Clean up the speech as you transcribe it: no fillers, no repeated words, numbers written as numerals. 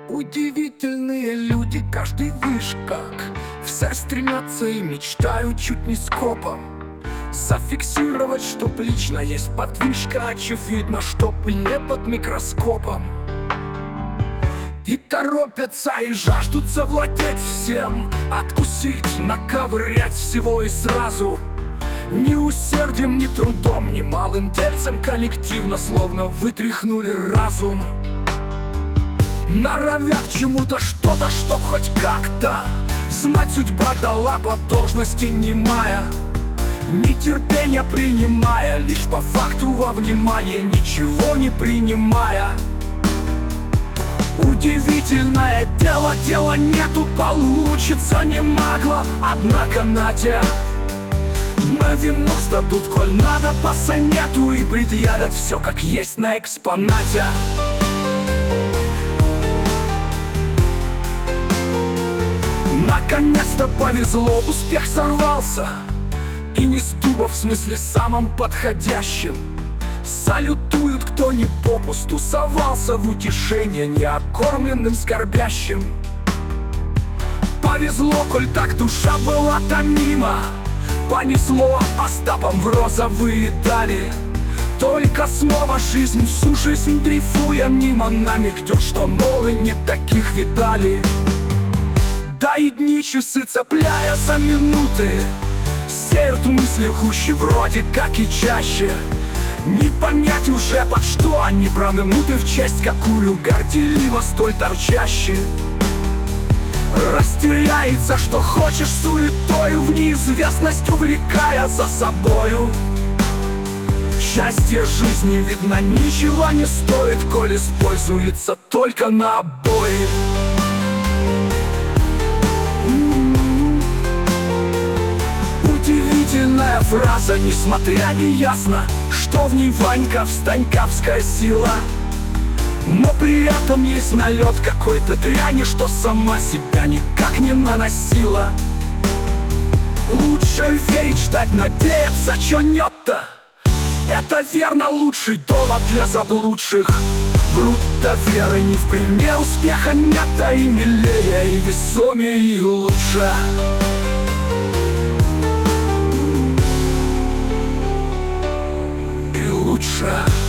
Удивительные люди, каждый видишь как. Все стремятся и мечтают чуть не скопом зафиксировать, чтоб лично есть подвижка. Очевидно, чтоб не под микроскопом. И торопятся и жаждут завладеть всем, откусить, наковырять всего и сразу. Ни усердием, ни трудом, ни малым дельцем коллективно словно вытряхнули разум. Норовят чему-то что-то, чтоб хоть как-то знать судьба дала по должности немая. Нетерпение принимая, лишь по факту во внимание, ничего не принимая. Удивительное дело, дела нету, получится не могло. Однако Надя на вино сдадут, коль надо по сонету, и предъявят все как есть на экспонате. Наконец-то повезло, успех сорвался. И не с дуба, в смысле самым подходящим. Салютуют, кто не попусту совался в утешение неокормленным скорбящим. Повезло, коль так душа была томима. Понесло Остапом в розовые дали. Только снова жизнь, всю жизнь дрейфуя мимо, намекнет, что новые не таких видали. Да и дни, часы цепляя за минуты, сеют мысли хуже вроде как и чаще. Не понять уже, под что они проминуты, в честь какую горделиво столь торчащие. Растеряется, что хочешь, суетою в неизвестность увлекая за собою. Счастье жизни, видно, ничего не стоит, коль используется только на обои. Удивительная фраза, несмотря не ясно, что в ней Ванька встаньковская сила. Но при этом есть налет какой-то дряни, что сама себя никак не наносила. Лучше верить, ждать, надеяться, чё нет-то. Это верно лучший довод для заблудших. Будто веры не в пример успеха нет, а и милее, и весомее, и лучше. И лучше.